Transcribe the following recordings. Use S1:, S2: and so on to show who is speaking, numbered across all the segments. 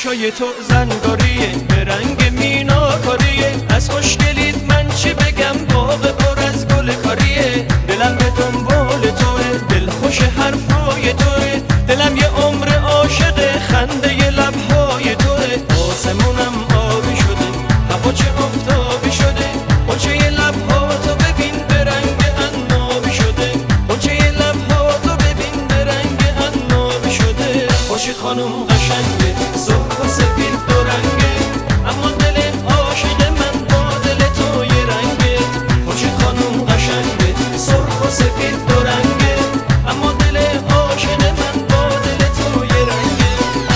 S1: چشای تو زنگاریه، به رنگ میناکاریه. از خوشگلیت من چی بگم، باغ پر از گل کاریه. دلم به دنبال توه، دل خوش حرفای توه. دلم یه عمر عاشق خنده ی لبهای توه. آسمونم آبی شده، هوا چه آفتابی شده. قنچه ی لبهاتو ببین به رنگ عنابی شده. قنچه ی لبهاتو ببین به رنگ عنابی شده. خورشید خانم قشنگه، سرخ و سفید دو رنگه، اما دل عاشق من با دل تو یه رنگه. خورشید خانم قشنگه، سرخ و سفید دو رنگه، اما دل عاشق من با دل تو یه رنگه.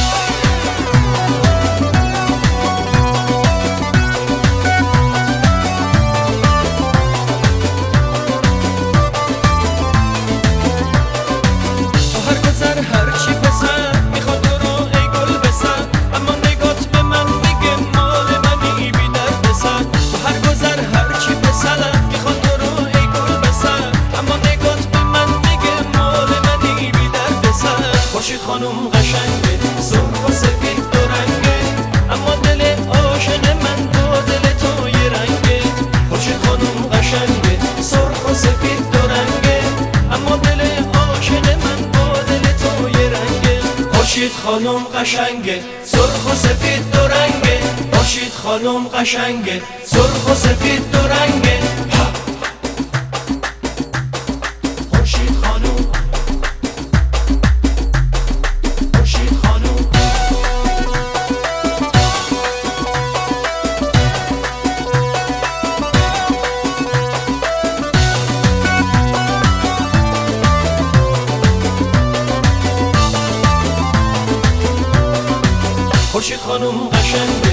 S1: تو هر گذر هر چی پسر میخواد تو رو ای گل بسر، اما نگات به من میگه مال منی بی درد سر. تو هر گذر هر چی پسر میخواد تو رو ای گل بسر، اما نگات به من میگه مال منی بی درد سر. خورشید خانم قشنگه، سرخ و سفید دو رنگه، اما دل عاشق من با دل تو یه رنگه. خورشید خانم قشنگه، سرخ و سفید دو رنگه، اما دل عاشق من با دل تو یه رنگه. خورشید خانم قشنگه، سرخ و سفید دو رنگه. خورشید خانم قشنگه، سرخ و سفید دو رنگه. خورشید خانم، خورشید خانم. خورشید خانم قشنگه،